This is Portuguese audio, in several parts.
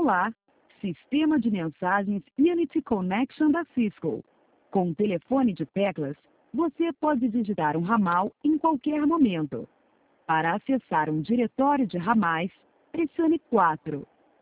Olá, Sistema de Mensagens Unity Connection da Cisco. Com o telefone de teclas, você pode digitar um ramal em qualquer momento. Para acessar um diretório de ramais, pressione 4.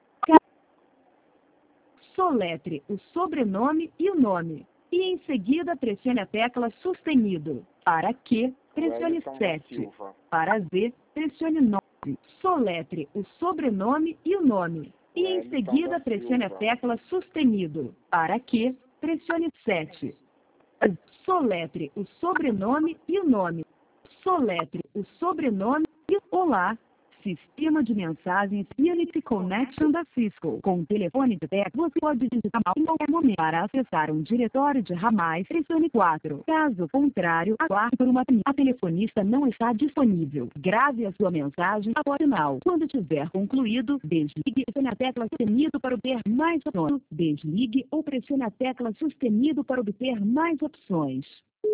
Soletre o sobrenome e o nome. E em seguida pressione a tecla sustenido. Para Q, pressione 7. Para Z, pressione 9. Soletre o sobrenome e o nome. E em seguida pressione a tecla sustenido. Para Q, pressione 7. Soletre o sobrenome e o nome. Soletre o sobrenome e Olá, Sistema de Mensagens Unity Connection da Cisco. Com o telefone de teclas, você pode digitar em qualquer momento. Para acessar um diretório de ramais, pressione 4. Caso contrário, aguarde por uma A telefonista não está disponível. Grave a sua mensagem após o sinal. Quando tiver concluído, desligue e pressione a tecla sustenido para obter mais opções. Desligue ou pressione a tecla sustenido para obter mais opções.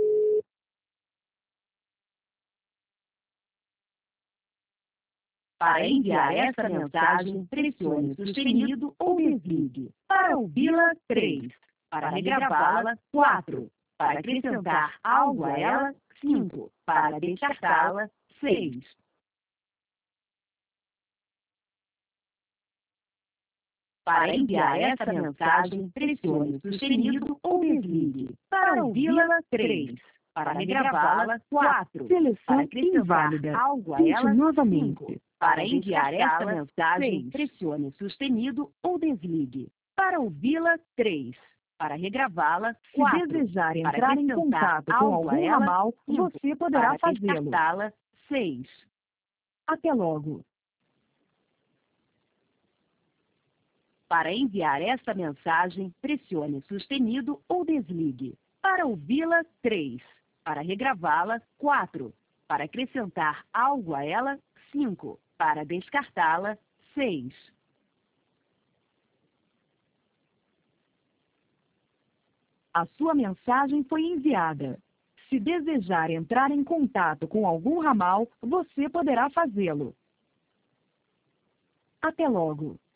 Para enviar esta mensagem, pressione sustenido ou desligue. Para ouvi-la, 3. Para regravá-la, 4. Para acrescentar algo a ela, 5. Para descartá-la, 6. Para enviar esta mensagem, pressione sustenido ou desligue. Para ouvi-la, 3. Para regravá-la, 4. Seleção inválida. Algo a ela, novamente. 5. Para enviar esta mensagem, pressione sustenido ou desligue. Para ouvi-la, 3. Para regravá-la, 4. Se desejar entrar em contato com algum ramal, você poderá fazê-lo. Para descartá-la, 6. Até logo. Para enviar esta mensagem, pressione sustenido ou desligue. Para ouvi-la, 3. Para regravá-la, 4. Para acrescentar algo a ela, 5. Para descartá-la, 6. A sua mensagem foi enviada. Se desejar entrar em contato com algum ramal, você poderá fazê-lo. Até logo.